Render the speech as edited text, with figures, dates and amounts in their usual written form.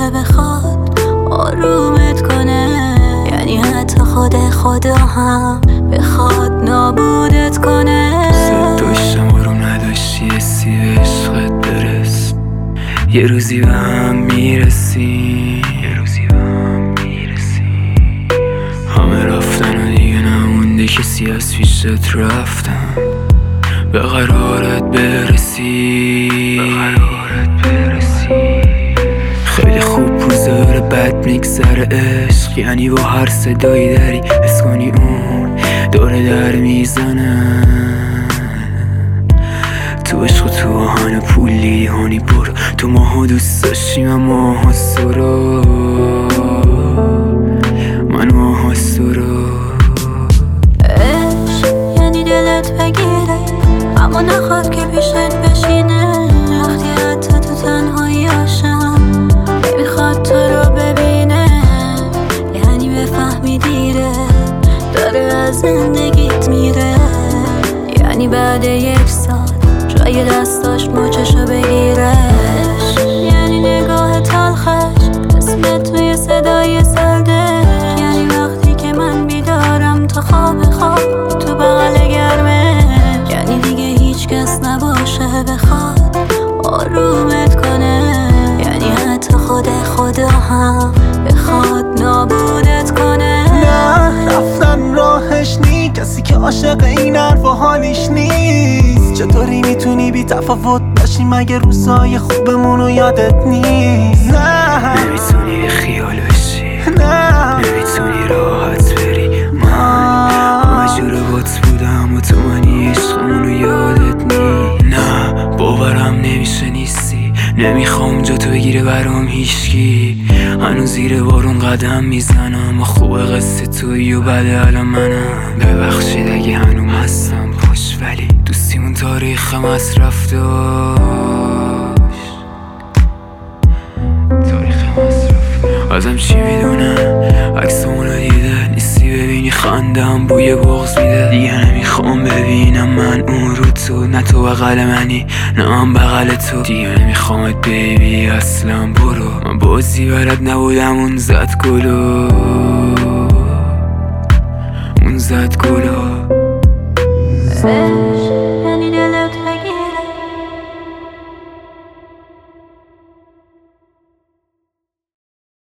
بخواد آرومت کنه، یعنی حتی خدا هم بخواد نابودت کنه. صد داشتم آروم نداشتی، حسی به عشقت برس، یه روزی به هم میرسی، همه رفتن و دیگه نمونده کسی از پیشت رفتم به قرارت برسی. خیلی خوب پوزاره بد میگذره عشق، یعنی با هر صدایی داری حس کنی اون داره در میزنه. تو عشق و تو آهن پولی هانی برو، تو ماها دوست داشتیم اما ماها سرو، من ماها سرو. عشق یعنی دلت بگیره اما نخواد که پیشت بشینه، وقتی حتی تو تنهایی هاشم نمیخواد تو رو ببینه، یعنی بفهمی دیره داره از زندگیت میره، یعنی بعد 1 سال جای دستاش مچشو بگیرش، یعنی نگاه تلخش اسمت توی صدای سردش، یعنی وقتی که من بیدارم تا خواب تو بغل گرمه، یعنی دیگه هیچ کس نباشه بخواد آرومت کنه، یعنی حتی خدا هم بخواد نابودت کنه. نه رفتن راهش نی، کسی که عاشق این حرف و حالیش نیست. چطوری میتونی بی تفاوت باشی مگه روزای خوبمونو یادت نیست؟ نه نمیتونی خیال بشی، نه نمیتونی راحت بری، من همه جور بات بودم و تو منی عشقمونو یادت نی. نه باورم نمیشه نیستی، نمیخوام جا تو بگیره برام هیشکی، هنوز زیر بارون قدم میزنم و خوبه قصه تویی و بده الان منم. ببخشید اگه هنوز هستم پاش، ولی دوستیمون تاریخ مصرف داشت، ازم چی میدونه عکسمونو دیده نیستی ببینی خندم بوی بغض میده، دیگه نمیخوام ببینم من اون رو تو، نه تو بغل منی نه من بغل تو، دیگه نمیخوامت بیبی اصلا برو، من بازی برد نبودم اون زد گلو، اون زد گلو.